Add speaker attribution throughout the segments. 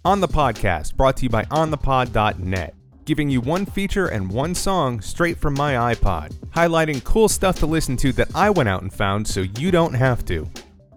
Speaker 1: On the Podcast, brought to you by onthepod.net, giving you one feature and one song straight from my iPod, highlighting cool stuff to listen to that I went out and found so you don't have to.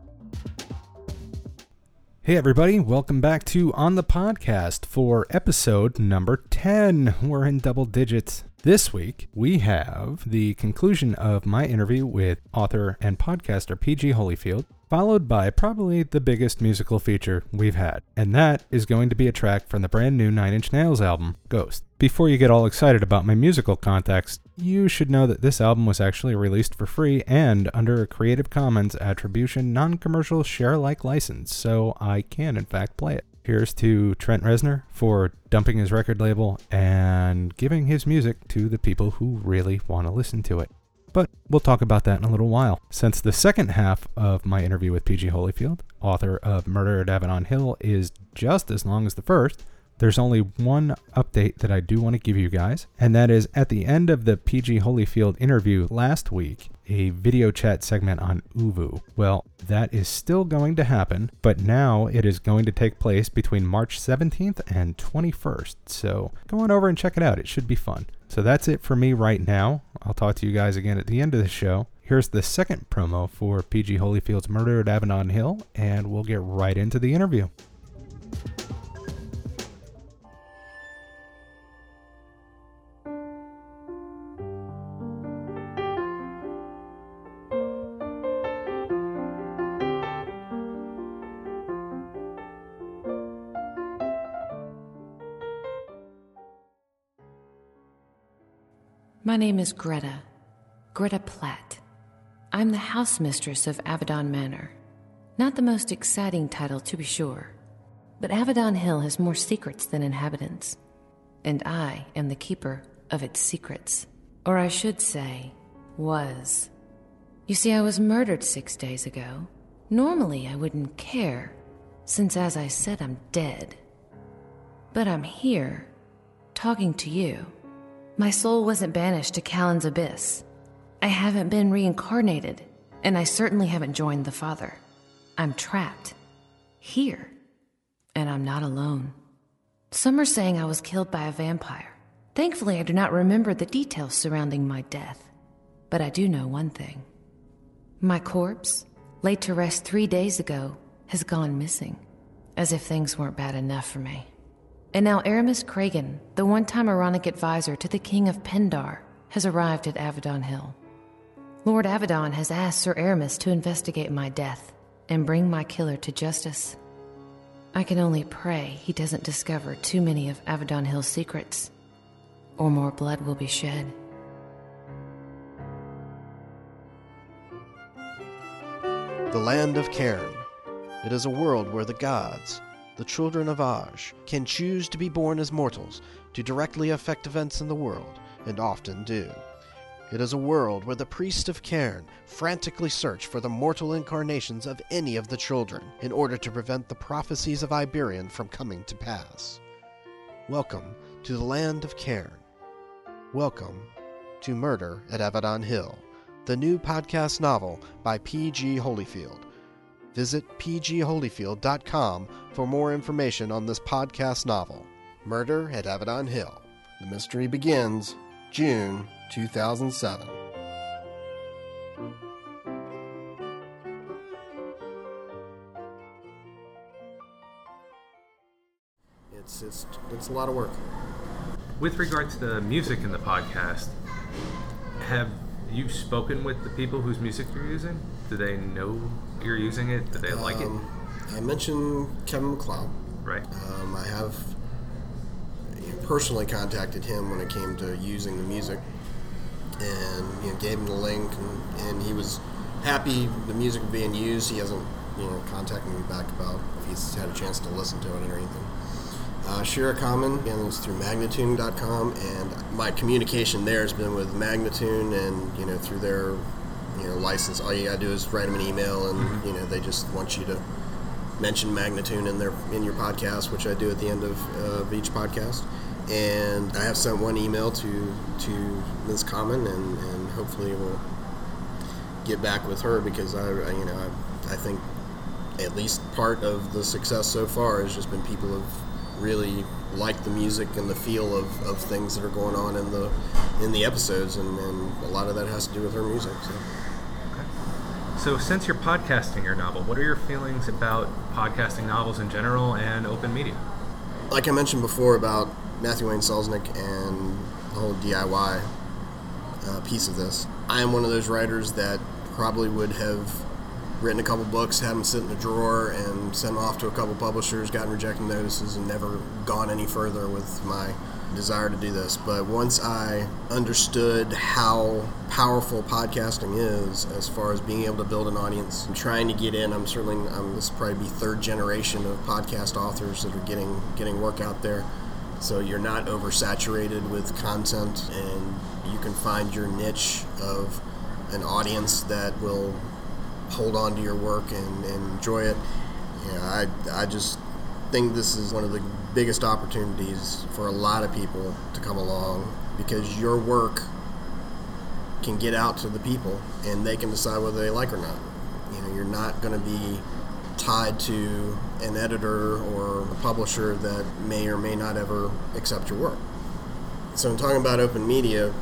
Speaker 1: Hey everybody, welcome back to On the Podcast for episode number 10. We're in double digits. This week, we have the conclusion of my interview with author and podcaster PG Holyfield, followed by probably the biggest musical feature we've had, and that is going to be a track from the brand new Nine Inch Nails album, Ghost. Before you get all excited about my musical context, you should know that this album was actually released for free and under a Creative Commons Attribution Non-Commercial Share-alike license, so I can in fact play it. Here's to Trent Reznor for dumping his record label and giving his music to the people who really want to listen to it. But we'll talk about that in a little while. Since the second half of my interview with PG Holyfield, author of Murder at Avedon Hill, is just as long as the first, there's only one update that I do want to give you guys, and that is at the end of the PG Holyfield interview last week, a video chat segment on Uvu. Well, that is still going to happen, but now it is going to take place between March 17th and 21st, so go on over and check it out. It should be fun. So that's it for me right now. I'll talk to you guys again at the end of the show. Here's the second promo for PG Holyfield's Murder at Avedon Hill, and we'll get right into the interview.
Speaker 2: My name is Greta Platt. I'm the house mistress of Avedon Manor. Not the most exciting title, to be sure, but Avedon Hill has more secrets than inhabitants, and I am the keeper of its secrets. Or I should say, was. You see, I was murdered 6 days ago. Normally, I wouldn't care, since as I said, I'm dead. But I'm here, talking to you. My soul wasn't banished to Callan's Abyss. I haven't been reincarnated, and I certainly haven't joined the Father. I'm trapped. Here. And I'm not alone. Some are saying I was killed by a vampire. Thankfully, I do not remember the details surrounding my death. But I do know one thing. My corpse, laid to rest 3 days ago, has gone missing. As if things weren't bad enough for me. And now Aramis Kragan, the one-time Aaronic advisor to the King of Pendar, has arrived at Avedon Hill. Lord Avedon has asked Sir Aramis to investigate my death and bring my killer to justice. I can only pray he doesn't discover too many of Avedon Hill's secrets, or more blood will be shed.
Speaker 3: The Land of Cairn. It is a world where the gods, the children of Aj, can choose to be born as mortals to directly affect events in the world, and often do. It is a world where the priests of Cairn frantically search for the mortal incarnations of any of the children in order to prevent the prophecies of Iberion from coming to pass. Welcome to the Land of Cairn. Welcome to Murder at Avedon Hill, the new podcast novel by PG Holyfield. Visit pgholyfield.com for more information on this podcast novel, Murder at Avedon Hill. The mystery begins June 2007. It's a lot of work.
Speaker 1: With regard to the music in the podcast, have you spoken with the people whose music you're using? Do they know you're using it? Do they like it?
Speaker 3: I mentioned Kevin MacLeod.
Speaker 1: Right.
Speaker 3: I have personally contacted him when it came to using the music, and gave him the link, and he was happy the music being used. He hasn't contacted me back about if he's had a chance to listen to it or anything. Shira Common, again, is through Magnatune.com, and my communication there has been with Magnatune, and through their license. All you gotta do is write them an email, and they just want you to mention Magnatune in your podcast, which I do at the end of each podcast. And I have sent one email to Ms. Common, and hopefully we'll get back with her, because I think at least part of the success so far has just been people have really like the music and the feel of things that are going on in the episodes, and a lot of that has to do with her music.
Speaker 1: So since you're podcasting your novel, what are your feelings about podcasting novels in general and open media?
Speaker 3: Like I mentioned before about Matthew Wayne Selznick and the whole DIY piece of this, I am one of those writers that probably would have written a couple books, had them sit in a drawer, and sent them off to a couple publishers, gotten rejected notices, and never gone any further with my desire to do this. But once I understood how powerful podcasting is as far as being able to build an audience and trying to get in, this will probably be third generation of podcast authors that are getting work out there. So you're not oversaturated with content, and you can find your niche of an audience that will hold on to your work and enjoy it. I just think this is one of the biggest opportunities for a lot of people to come along, because your work can get out to the people and they can decide whether they like or not. You're not going to be tied to an editor or a publisher that may or may not ever accept your work. So in talking about open media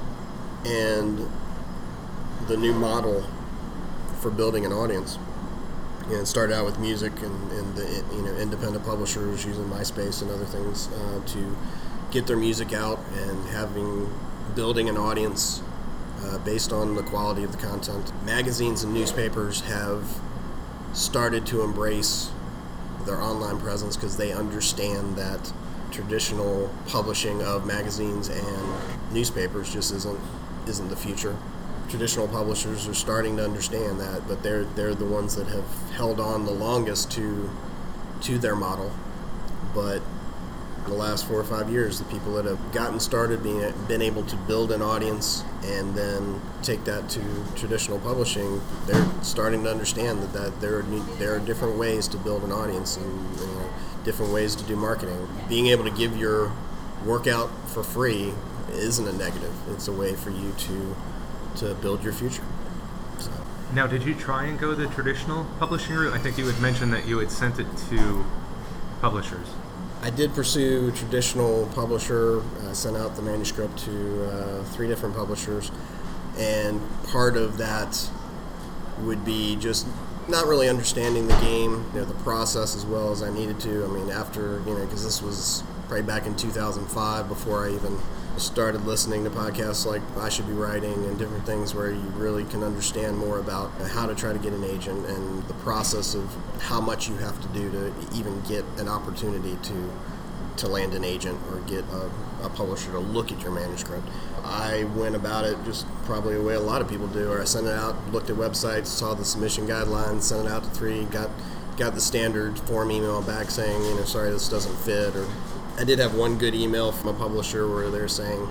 Speaker 3: and the new model for building an audience, it started out with music and the independent publishers using MySpace and other things to get their music out and building an audience based on the quality of the content. Magazines and newspapers have started to embrace their online presence because they understand that traditional publishing of magazines and newspapers just isn't the future. Traditional publishers are starting to understand that, but they're the ones that have held on the longest to their model. But in the last 4 or 5 years, the people that have gotten started been able to build an audience and then take that to traditional publishing, they're starting to understand that there are different ways to build an audience and different ways to do marketing. Being able to give your work out for free isn't a negative. It's a way for you to build your future. So.
Speaker 1: Now, did you try and go the traditional publishing route? I think you had mentioned that you had sent it to publishers.
Speaker 3: I did pursue a traditional publisher. I sent out the manuscript to 3 different publishers, and part of that would be just not really understanding the game, the process as well as I needed to. I mean, after, because this was probably back in 2005, before I even started listening to podcasts like I Should Be Writing and different things where you really can understand more about how to try to get an agent and the process of how much you have to do to even get an opportunity to land an agent or get a publisher to look at your manuscript. I went about it just probably the way a lot of people do, or I sent it out, looked at websites, saw the submission guidelines, sent it out to 3, got the standard form email back saying, sorry, this doesn't fit. Or I did have one good email from a publisher where they're saying,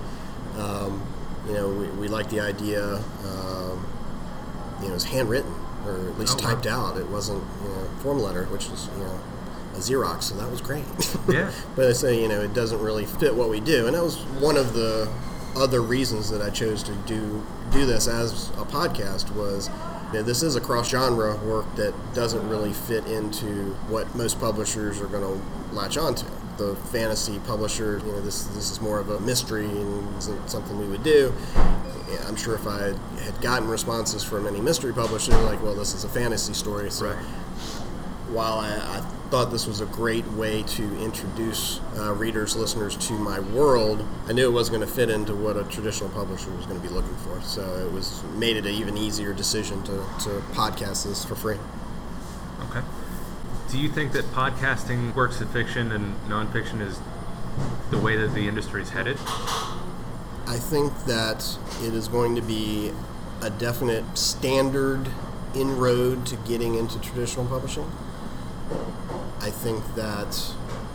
Speaker 3: we like the idea. It was handwritten, or at least typed out. It wasn't, form letter, which is, a Xerox, so that was great.
Speaker 1: Yeah.
Speaker 3: But I say, it doesn't really fit what we do, and that was one of the other reasons that I chose to do this as a podcast was. This is a cross-genre work that doesn't really fit into what most publishers are going to latch onto. The fantasy publisher, this is more of a mystery and isn't something we would do. I'm sure if I had gotten responses from any mystery publisher, like, well, this is a fantasy story. So
Speaker 1: right.
Speaker 3: While I thought this was a great way to introduce readers, listeners to my world, I knew it wasn't going to fit into what a traditional publisher was going to be looking for. So it made it an even easier decision to podcast this for free.
Speaker 1: Okay. Do you think that podcasting works in fiction and nonfiction is the way that the industry is headed?
Speaker 3: I think that it is going to be a definite standard inroad to getting into traditional publishing. I think that,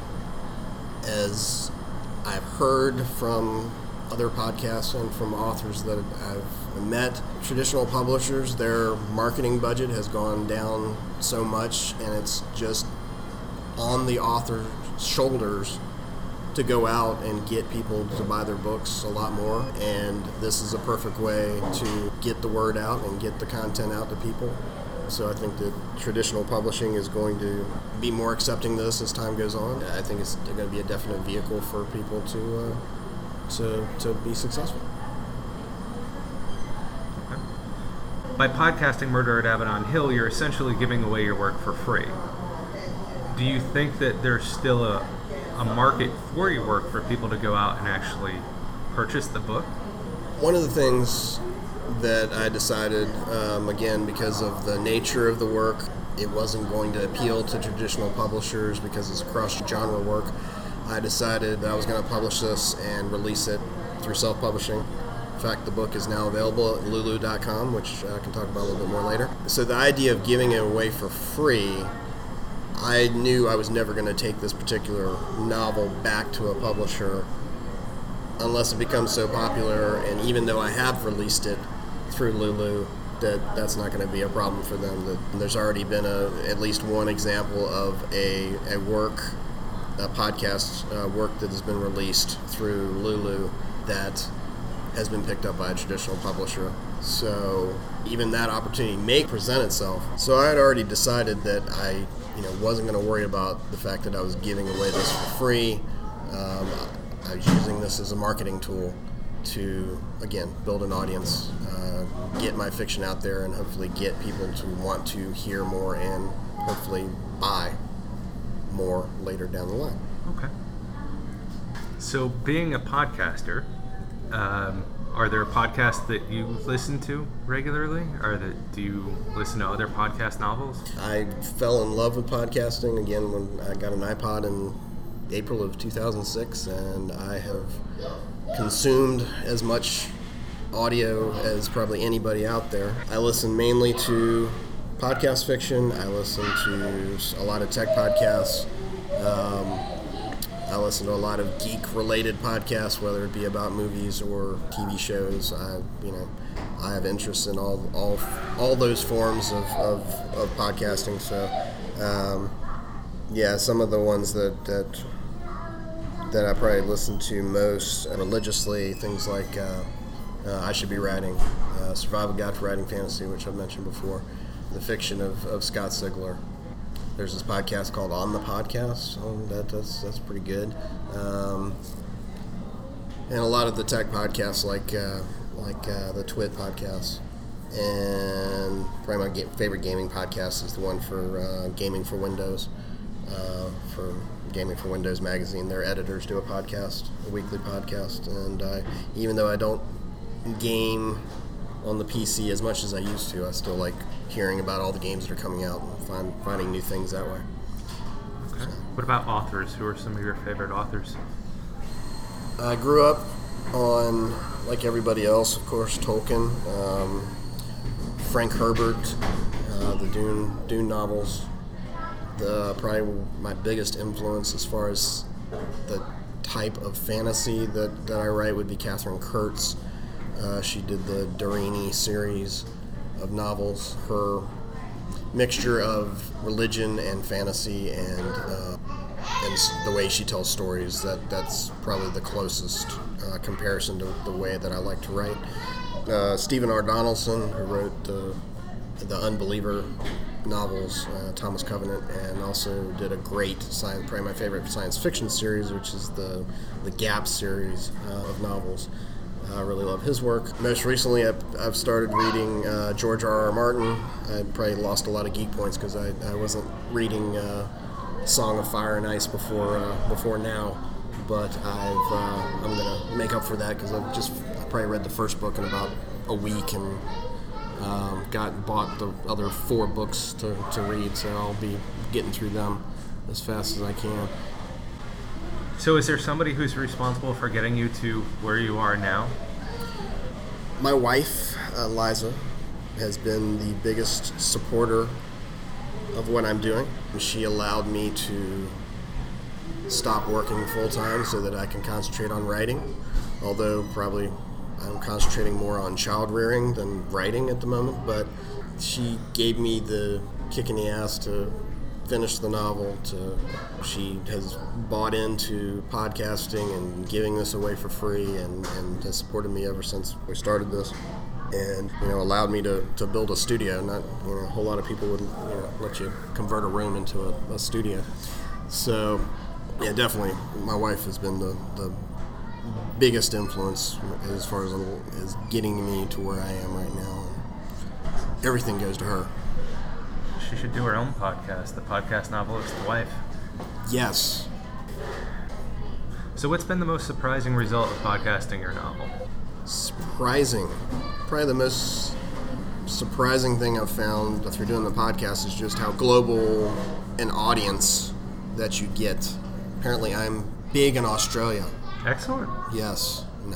Speaker 3: as I've heard from other podcasts and from authors that I've met, traditional publishers, their marketing budget has gone down so much, and it's just on the author's shoulders to go out and get people to buy their books a lot more. And this is a perfect way to get the word out and get the content out to people. So I think that traditional publishing is going to be more accepting of this as time goes on. I think it's going to be a definite vehicle for people to be successful.
Speaker 1: Okay. By podcasting Murder at Abaddon Hill, you're essentially giving away your work for free. Do you think that there's still a market for your work for people to go out and actually purchase the book?
Speaker 3: One of the things that I decided, again, because of the nature of the work, it wasn't going to appeal to traditional publishers because it's cross-genre work. I decided that I was going to publish this and release it through self-publishing. In fact, the book is now available at lulu.com, which I can talk about a little bit more later. So the idea of giving it away for free, I knew I was never going to take this particular novel back to a publisher unless it becomes so popular, and even though I have released it through Lulu, that's not going to be a problem for them. There's already been at least one example of a podcast work that has been released through Lulu that has been picked up by a traditional publisher. So even that opportunity may present itself. So I had already decided that I wasn't going to worry about the fact that I was giving away this for free. I was using this as a marketing tool to, again, build an audience, get my fiction out there, and hopefully get people to want to hear more and hopefully buy more later down the line.
Speaker 1: Okay. So being a podcaster, are there podcasts that you listen to regularly, or do you listen to other podcast novels?
Speaker 3: I fell in love with podcasting, again, when I got an iPod in April of 2006, and I have consumed as much audio as probably anybody out there. I listen mainly to podcast fiction. I listen to a lot of tech podcasts. I listen to a lot of geek-related podcasts, whether it be about movies or TV shows. I have interest in all those forms of podcasting. So, some of the ones that I probably listen to most religiously, things like I Should Be Writing, Survival Guide for Writing Fantasy, which I've mentioned before, the fiction of Scott Sigler. There's this podcast called On the Podcast. That's pretty good. And a lot of the tech podcasts like the Twit podcast. And probably my favorite gaming podcast is the one for Gaming for Windows. For Gaming for Windows magazine, their editors do a weekly podcast. And even though I don't game on the PC as much as I used to, I still like hearing about all the games that are coming out and finding new things that way.
Speaker 1: Okay. What about authors? Who are some of your favorite authors?
Speaker 3: I grew up on, like everybody else, of course, Tolkien, Frank Herbert, the Dune novels. Probably my biggest influence as far as the type of fantasy that I write would be Catherine Kurtz. She did the Durini series of novels. Her mixture of religion and fantasy and the way she tells stories, that's probably the closest comparison to the way that I like to write. Stephen R. Donaldson, who wrote the Unbeliever novels, Thomas Covenant, and also did a great probably my favorite science fiction series, which is the Gap series of novels. I really love his work. Most recently, I've started reading George R. R. Martin. I probably lost a lot of geek points because I wasn't reading Song of Fire and Ice before now, but I'm gonna make up for that because I probably read the first book in about a week and bought the other 4 books to read, so I'll be getting through them as fast as I can.
Speaker 1: So is there somebody who's responsible for getting you to where you are now?
Speaker 3: My wife, Liza, has been the biggest supporter of what I'm doing. She allowed me to stop working full-time so that I can concentrate on writing, although probably I'm concentrating more on child rearing than writing at the moment, but she gave me the kick in the ass to finish the novel. She has bought into podcasting and giving this away for free and has supported me ever since we started this. and allowed me to build a studio. Not a whole lot of people would let you convert a room into a studio. So yeah, definitely my wife has been the biggest influence as far as getting me to where I am right now. And everything goes to her.
Speaker 1: She should do her own podcast, The Podcast Novelist's Wife.
Speaker 3: Yes.
Speaker 1: So what's been the most surprising result of podcasting your novel?
Speaker 3: Surprising. Probably the most surprising thing I've found through doing the podcast is just how global an audience that you get. Apparently I'm big in Australia.
Speaker 1: Excellent.
Speaker 3: Yes. No,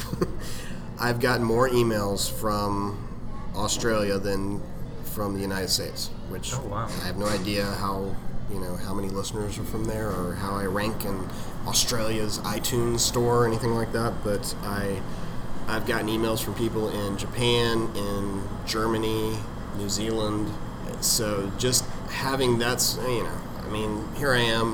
Speaker 3: I've gotten more emails from Australia than from the United States, which
Speaker 1: wow.
Speaker 3: I have no idea how many listeners are from there or how I rank in Australia's iTunes store or anything like that, but I've gotten emails from people in Japan, in Germany, New Zealand. So just having that, here I am.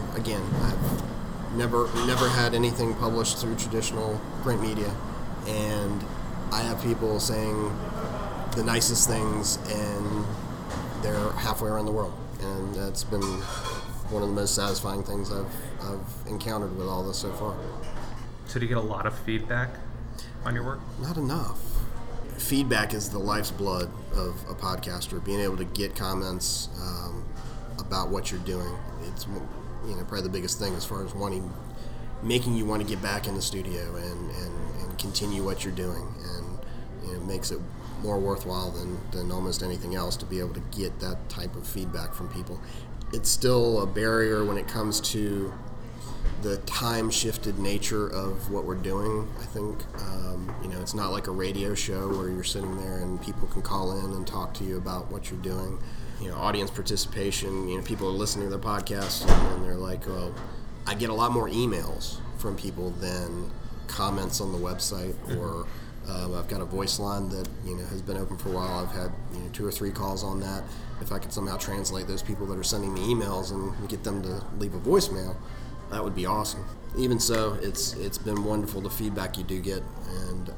Speaker 3: I've never had anything published through traditional print media, and I have people saying the nicest things, and they're halfway around the world, and that's been one of the most satisfying things I've encountered with all this so far.
Speaker 1: So do you get a lot of feedback on your work?
Speaker 3: Not enough. Feedback is the life's blood of a podcaster. Being able to get comments about what you're doing, it's probably the biggest thing as far as making you want to get back in the studio and continue what you're doing, and it makes it more worthwhile than almost anything else to be able to get that type of feedback from people. It's still a barrier when it comes to the time-shifted nature of what we're doing. I think it's not like a radio show where you're sitting there and people can call in and talk to you about what you're doing. Audience participation, people are listening to the podcast and they're like, well, I get a lot more emails from people than comments on the website, or I've got a voice line that has been open for a while. I've had 2 or 3 calls on that. If I could somehow translate those people that are sending me emails and get them to leave a voicemail, that would be awesome. Even so, it's been wonderful, the feedback you do get, and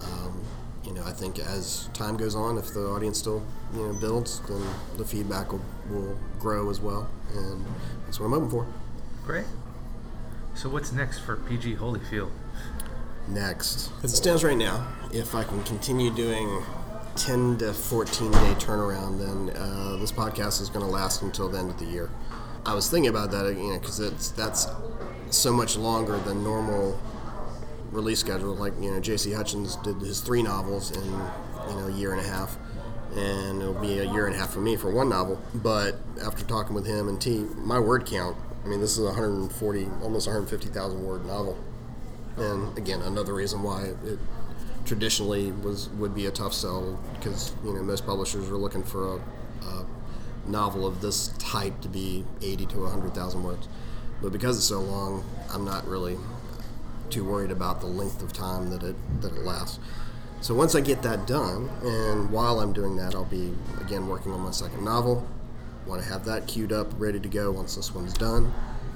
Speaker 3: I think as time goes on, if the audience still builds, then the feedback will grow as well, and that's what I'm hoping for.
Speaker 1: Great. So what's next for PG Holyfield?
Speaker 3: Next, as it stands right now, if I can continue doing 10 to 14 day turnaround, then this podcast is going to last until the end of the year. I was thinking about that, because that's so much longer than normal release schedule. Like, J.C. Hutchins did his 3 novels in a year and a half, and it'll be a year and a half for me for 1 novel. But after talking with him and T, my word count, this is a 140, almost 150,000 word novel. And again, another reason why it traditionally would be a tough sell, because most publishers are looking for a novel of this type to be 80 to 100,000 words. But because it's so long, I'm not really too worried about the length of time that it lasts. So once I get that done, and while I'm doing that, I'll be again working on my second novel. Want to have that queued up, ready to go once this one's done.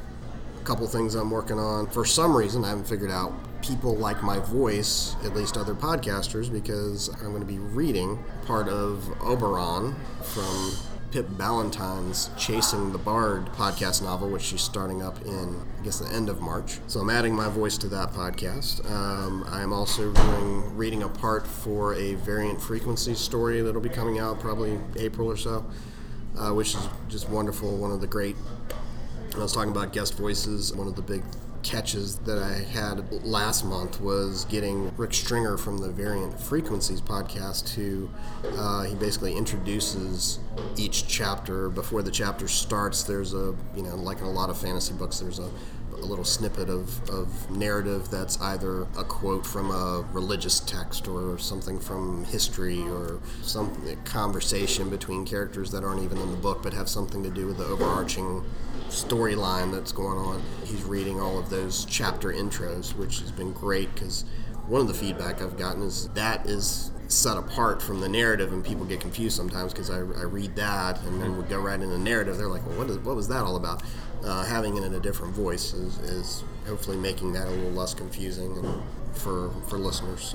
Speaker 3: A couple things I'm working on. For some reason, I haven't figured out, people like my voice, at least other podcasters, because I'm going to be reading part of Oberon from Pip Ballantyne's Chasing the Bard podcast novel, which she's starting up in, I guess, the end of March. So I'm adding my voice to that podcast. I'm also reading a part for a Variant Frequency story that'll be coming out probably April or so, which is just wonderful. One of the great, I was talking about guest voices, one of the big catches that I had last month was getting Rick Stringer from the Variant Frequencies podcast to, he basically introduces each chapter. Before the chapter starts, there's like in a lot of fantasy books, there's a little snippet of narrative that's either a quote from a religious text or something from history or some conversation between characters that aren't even in the book but have something to do with the overarching storyline that's going on. He's reading all of those chapter intros, which has been great, because one of the feedback I've gotten is that is set apart from the narrative, and people get confused sometimes because I read that and then we go right into the narrative. They're like, well, what was that all about? Having it in a different voice is hopefully making that a little less confusing and for listeners. So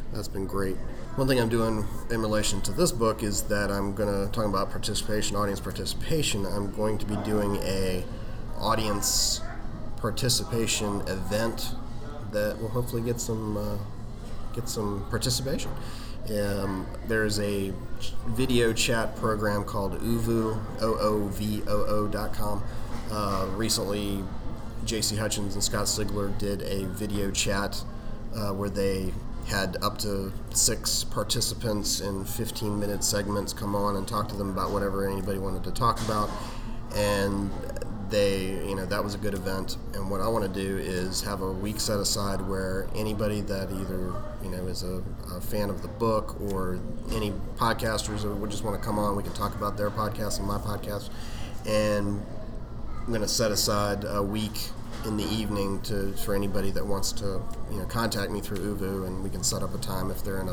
Speaker 3: That's been great. One thing I'm doing in relation to this book is that I'm going to talk about audience participation. I'm going to be doing a audience participation event that will hopefully get some participation. There's a video chat program called OOVOO, OOVOO.com. Recently, J.C. Hutchins and Scott Sigler did a video chat where they had up to 6 participants in 15-minute segments come on and talk to them about whatever anybody wanted to talk about. And that was a good event. And what I want to do is have a week set aside where anybody that either, is a fan of the book, or any podcasters that would just want to come on, we can talk about their podcast and my podcast. And I'm going to set aside a week in the evening for anybody that wants to, contact me through OOVOO, and we can set up a time if they're in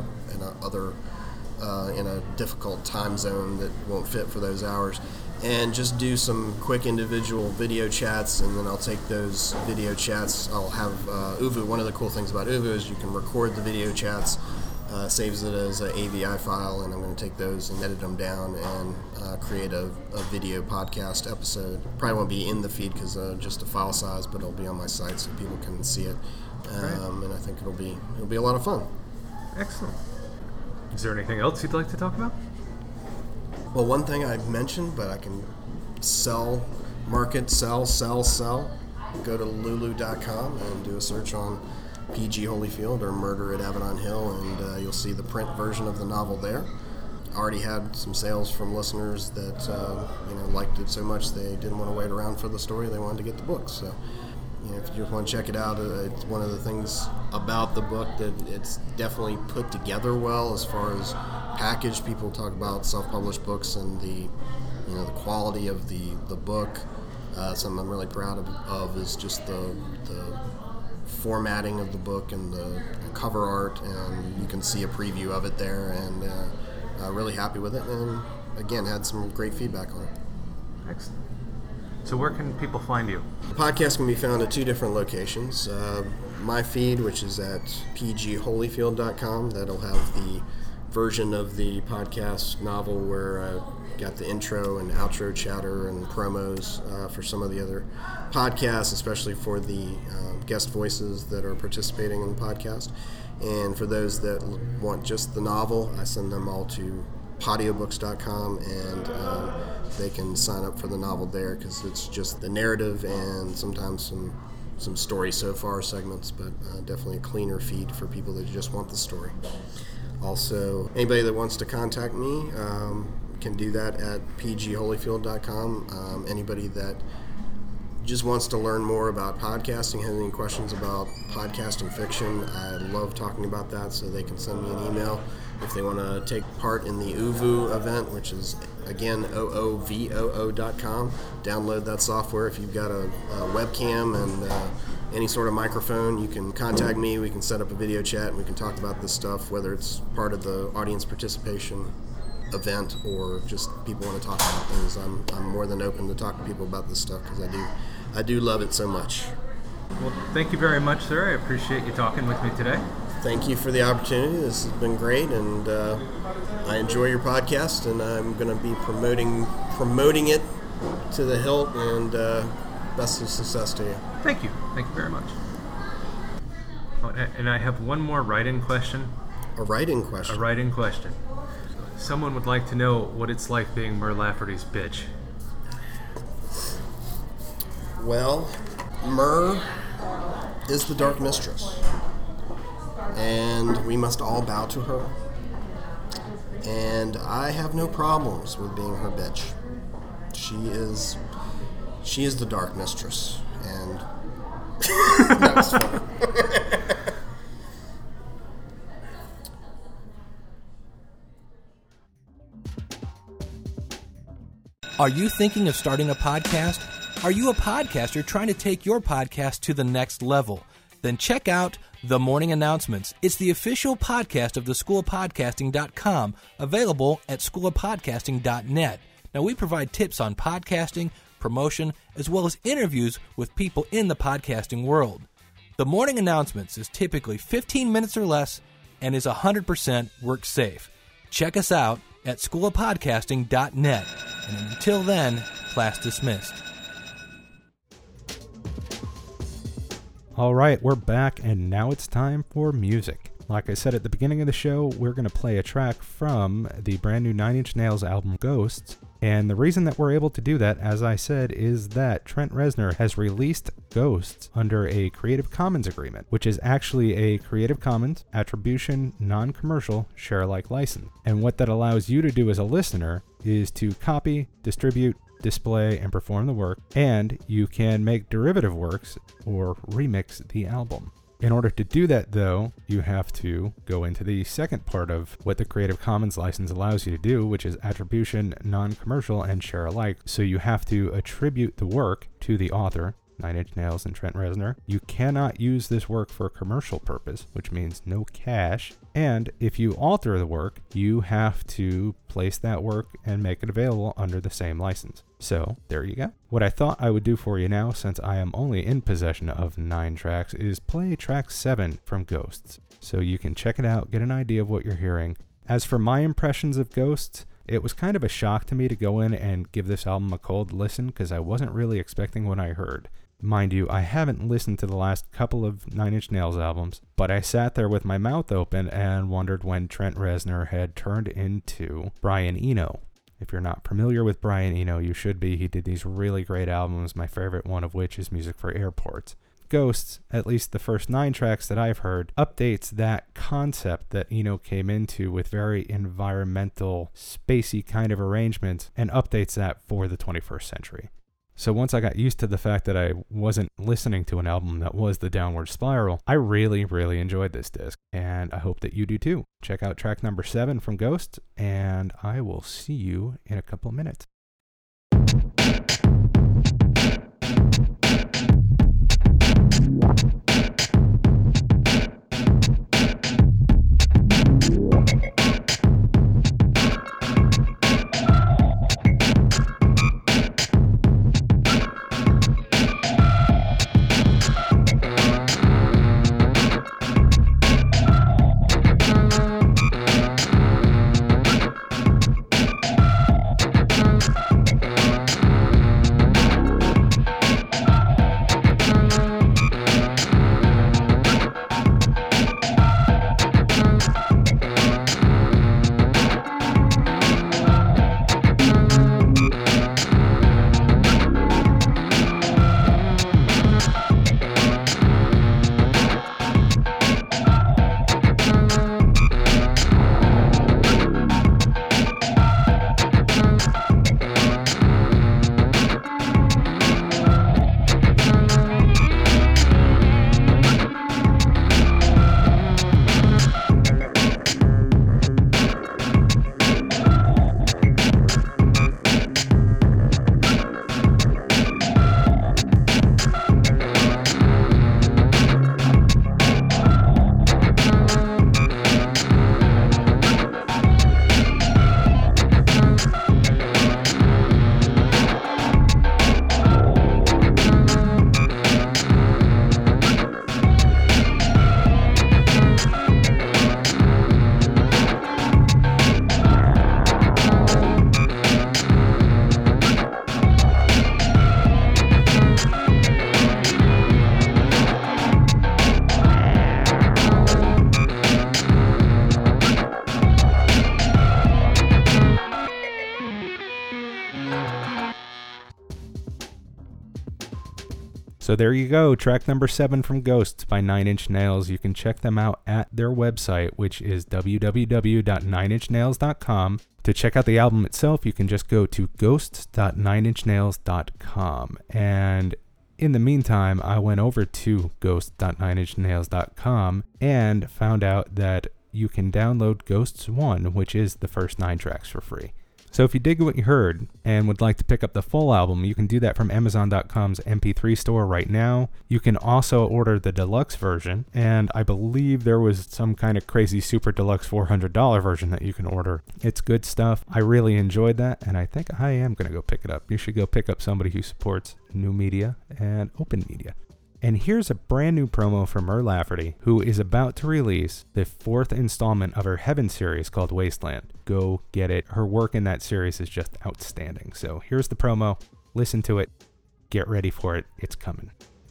Speaker 3: a difficult time zone that won't fit for those hours, and just do some quick individual video chats. And then I'll take those video chats. I'll have OOVOO. One of the cool things about OOVOO is you can record the video chats, saves it as an AVI file, and I'm going to take those and edit them down and create a video podcast episode. Probably won't be in the feed because just a file size, but it'll be on my site so people can see it. And I think it'll be a lot of fun.
Speaker 1: Excellent. Is there anything else you'd like to talk about?
Speaker 3: Well, one thing I mentioned, but I can sell. Go to lulu.com and do a search on P.G. Holyfield or Murder at Avedon Hill, and you'll see the print version of the novel there. I already had some sales from listeners that liked it so much they didn't want to wait around for the story. They wanted to get the book. So if you just want to check it out, it's one of the things about the book that it's definitely put together well as far as package. People talk about self-published books and the quality of the book. Something I'm really proud of is just the formatting of the book and the cover art, and you can see a preview of it there, and really happy with it, and again had some great feedback on it.
Speaker 1: Excellent. So where can people find you?
Speaker 3: The podcast can be found at 2 different locations. My feed, which is at pgholyfield.com, that'll have the version of the podcast novel where I got the intro and outro chatter and promos for some of the other podcasts, especially for the guest voices that are participating in the podcast. And for those that want just the novel, I send them all to audiobooks.com, and they can sign up for the novel there because it's just the narrative and sometimes some story so far segments, but definitely a cleaner feed for people that just want the story. Also, anybody that wants to contact me can do that at pgholyfield.com. Anybody that just wants to learn more about podcasting, has any questions about podcasting fiction, I love talking about that, so they can send me an email. If they want to take part in the OOVOO event, which is, again, OOVOO.com, download that software. If you've got a webcam and any sort of microphone, you can contact me. We can set up a video chat, and we can talk about this stuff, whether it's part of the audience participation event or just people want to talk about things. I'm more than open to talk to people about this stuff because I do love it so much.
Speaker 1: Well, thank you very much, sir. I appreciate you talking with me today.
Speaker 3: Thank you for the opportunity. This has been great, and I enjoy your podcast, and I'm going to be promoting it to the hilt, and best of success to you.
Speaker 1: Thank you. Thank you very much. Oh, and I have one more write-in question.
Speaker 3: A write-in question?
Speaker 1: A write-in question. Someone would like to know what it's like being Mur Lafferty's bitch.
Speaker 3: Well, Mur is the Dark Mistress, and we must all bow to her. And I have no problems with being her bitch. She is the Dark Mistress, and that was fun.
Speaker 4: Are you thinking of starting a podcast? Are you a podcaster trying to take your podcast to the next level? Then check out The Morning Announcements. It's the official podcast of theschoolofpodcasting.com, available at schoolofpodcasting.net. Now, we provide tips on podcasting, promotion, as well as interviews with people in the podcasting world. The Morning Announcements is typically 15 minutes or less, and is 100% work safe. Check us out at schoolofpodcasting.net. And until then, class dismissed.
Speaker 1: All right, we're back, and now it's time for music. Like I said at the beginning of the show, we're going to play a track from the brand new Nine Inch Nails album, Ghosts. And the reason that we're able to do that, as I said, is that Trent Reznor has released Ghosts under a Creative Commons agreement, which is actually a Creative Commons Attribution Non-Commercial Share-alike license. And what that allows you to do as a listener is to copy, distribute, display, and perform the work, and you can make derivative works or remix the album. In order to do that, though, you have to go into the second part of what the Creative Commons license allows you to do, which is attribution, non-commercial, and share alike. So you have to attribute the work to the author, Nine Inch Nails and Trent Reznor. You cannot use this work for a commercial purpose, which means no cash. And if you alter the work, you have to place that work and make it available under the same license. So there you go. What I thought I would do for you now, since I am only in possession of 9 tracks, is play track 7 from Ghosts. So you can check it out, get an idea of what you're hearing. As for my impressions of Ghosts, it was kind of a shock to me to go in and give this album a cold listen because I wasn't really expecting what I heard. Mind you, I haven't listened to the last couple of Nine Inch Nails albums, but I sat there with my mouth open and wondered when Trent Reznor had turned into Brian Eno. If you're not familiar with Brian Eno, you should be. He did these really great albums, my favorite one of which is Music for Airports. Ghosts, at least the first 9 tracks that I've heard, updates that concept that Eno came into with very environmental, spacey kind of arrangements, and updates that for the 21st century. So once I got used to the fact that I wasn't listening to an album that was the Downward Spiral, I really, really enjoyed this disc, and I hope that you do too. Check out track number 7 from Ghost, and I will see you in a couple of minutes. So there you go, track number 7 from Ghosts by Nine Inch Nails. You can check them out at their website, which is www.nineinchnails.com. To check out the album itself, you can just go to ghosts.nineinchnails.com. And in the meantime, I went over to ghosts.nineinchnails.com and found out that you can download Ghosts 1, which is the first 9 tracks, for free. So if you dig what you heard and would like to pick up the full album, you can do that from Amazon.com's MP3 store right now. You can also order the deluxe version, and I believe there was some kind of crazy super deluxe $400 version that you can order. It's good stuff. I really enjoyed that, and I think I am going to go pick it up. You should go pick up somebody who supports new media and open media. And here's a brand new promo from Mur Lafferty, who is about to release the 4th installment of her Heaven series called Wasteland. Go get it. Her work in that series is just outstanding. So here's the promo. Listen to it. Get ready for it. It's coming.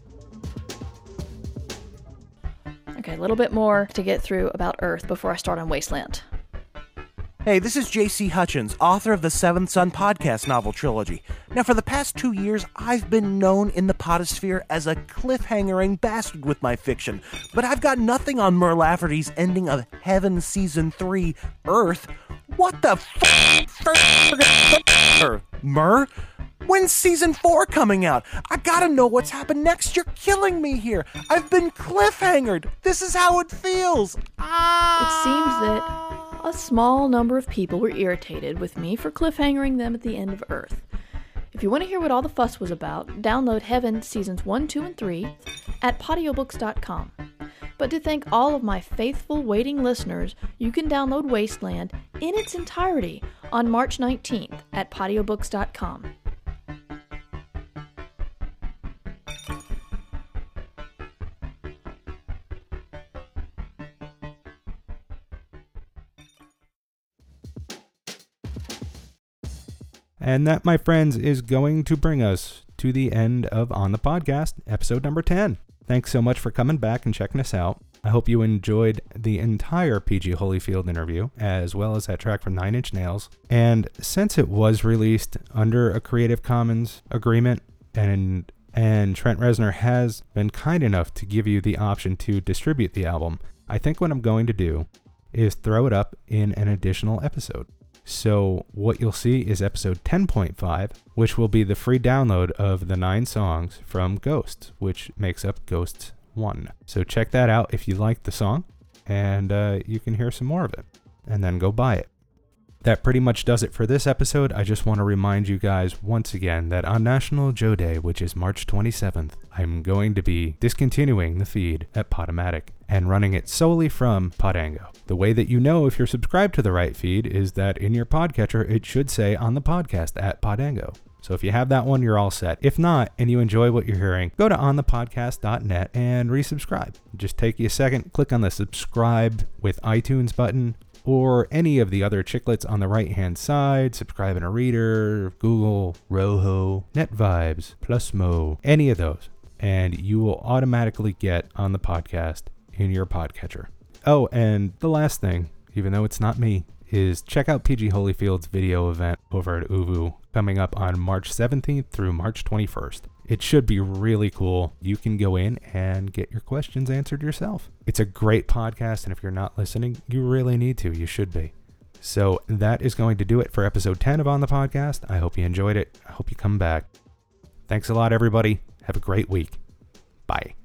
Speaker 5: Okay, a little bit more to get through about Earth before I start on Wasteland.
Speaker 6: Hey, this is J.C. Hutchins, author of the Seventh Son podcast novel trilogy. Now, for the past 2 years, I've been known in the potosphere as a cliffhangering bastard with my fiction, but I've got nothing on Mur Lafferty's ending of Heaven Season 3, Earth. What the Mur? When's Season 4 coming out? I gotta know what's happened next. You're killing me here. I've been cliffhangered. This is how it feels.
Speaker 5: It seems that a small number of people were irritated with me for cliffhangering them at the end of Earth. If you want to hear what all the fuss was about, download Heaven Seasons 1, 2, and 3 at podiobooks.com. But to thank all of my faithful waiting listeners, you can download Wasteland in its entirety on March 19th at podiobooks.com.
Speaker 1: And that, my friends, is going to bring us to the end of On the Podcast, episode number 10. Thanks so much for coming back and checking us out. I hope you enjoyed the entire PG Holyfield interview, as well as that track from Nine Inch Nails. And since it was released under a Creative Commons agreement, and Trent Reznor has been kind enough to give you the option to distribute the album, I think what I'm going to do is throw it up in an additional episode. So what you'll see is episode 10.5, which will be the free download of the 9 songs from Ghosts, which makes up Ghosts 1. So check that out if you like the song, and you can hear some more of it, and then go buy it. That pretty much does it for this episode. I just want to remind you guys once again that on National Joe Day, which is March 27th, I'm going to be discontinuing the feed at Podomatic and running it solely from Podango. The way that you know if you're subscribed to the right feed is that in your podcatcher, it should say On the Podcast at Podango. So if you have that one, you're all set. If not, and you enjoy what you're hearing, go to onthepodcast.net and resubscribe. Just take you a second, click on the subscribe with iTunes button, or any of the other chiclets on the right-hand side, Subscribe in a Reader, Google, Roho, NetVibes, Plusmo, any of those, and you will automatically get On the Podcast in your podcatcher. Oh, and the last thing, even though it's not me, is check out PG Holyfield's video event over at Uvu coming up on March 17th through March 21st. It should be really cool. You can go in and get your questions answered yourself. It's a great podcast, and if you're not listening, you really need to. You should be. So that is going to do it for episode 10 of On the Podcast. I hope you enjoyed it. I hope you come back. Thanks a lot, everybody. Have a great week. Bye.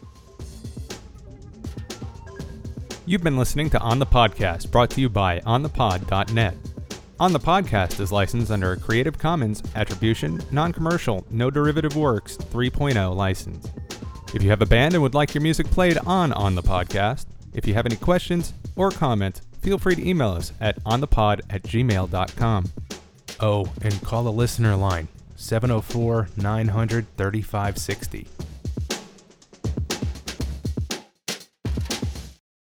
Speaker 1: You've been listening to On the Podcast, brought to you by onthepod.net. On the Podcast is licensed under a Creative Commons Attribution, Non-Commercial, No Derivative Works 3.0 license. If you have a band and would like your music played on the Podcast, if you have any questions or comments, feel free to email us at onthepod@gmail.com. Oh, and call the listener line, 704-900-3560.